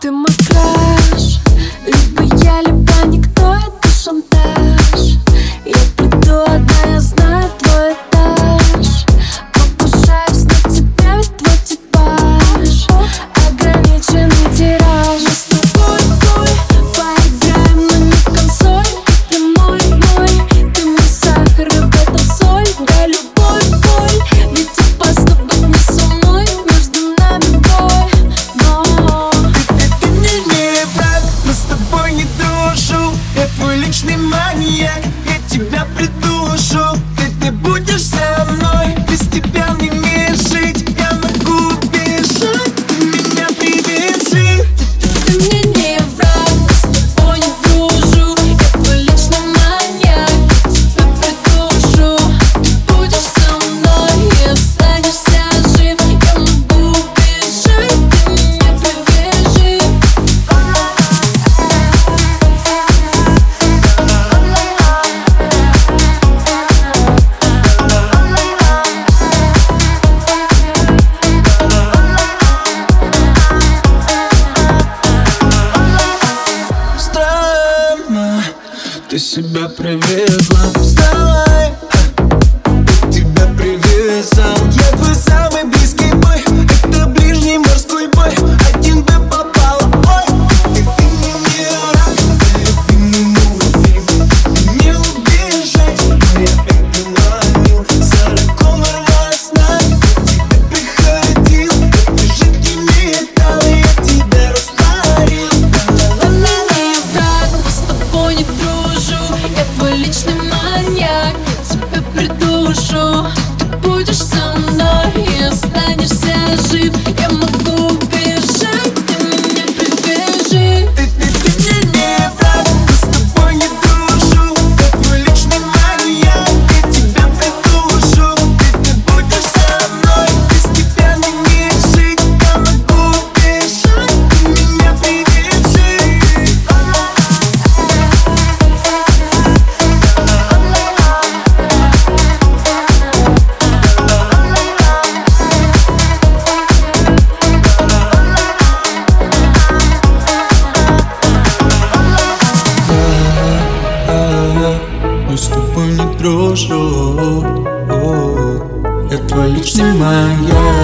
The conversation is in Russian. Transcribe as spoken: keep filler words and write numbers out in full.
Ты мой краш, либо я, либо никто, это шантаж. Я приду одна, я знаю твой этаж. Покушаюсь на тебя, ведь твой типаж ограниченный тираж. Мы с тобой, бой, поиграем, но не в консоль. Ты мой, мой, ты мой сахар, и в этом соль. Да, любовь, боль, ведь опасно быть не со мной. Между нами бой, но Ты мне не враг, мы с тобой не дружу. Я твой личный маньяк, я тебя придушу. Ты, ты будешь со мной, без тебя мне не жить. Я могу убежать, ты меня привяжи. ты мне не враг, мы с тобой не дружу. Я твой личный маньяк, я тебя придушу. Ты будешь со мной и останешься жив. Я могу убежать, ты меня привяжи. Странно, ты себя привезла. Вставай, я тебя привязал. Я твой самый близкий бой, это ближний морской бой. Один бы попал, ой. Ты, ты мне не враг, любимый мультфильм. Не убежать, но я это ловил. Сороконор вас на тебя приходил. Ты жидкий металл, я тебя растворил. Ты мне не враг, мы с тобой не дружу. Я твой личный маньяк, я тебя придушу. Ты будешь со мной и останешься жив. Я могу убежать, ты меня привяжи. Ты, ты, ты мне не враг, мы с тобой не дружу. Я твой личный маньяк, я тебя придушу. Ты, ты будешь со мной, без тебя мне не жить. Я могу убежать, ты меня привяжи. Мы с тобой не дружу. Я твой личный маньяк.